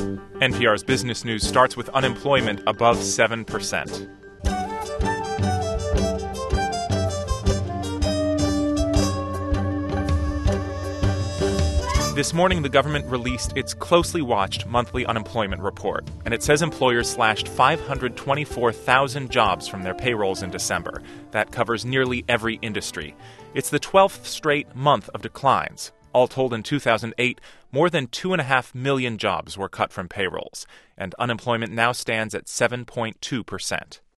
NPR's Business News starts with unemployment above 7%. This morning, the government released its closely watched monthly unemployment report, and it says employers slashed 524,000 jobs from their payrolls in December. That covers nearly every industry. It's the 12th straight month of declines. All told, in 2008, more than 2.5 million jobs were cut from payrolls, and unemployment now stands at 7.2%.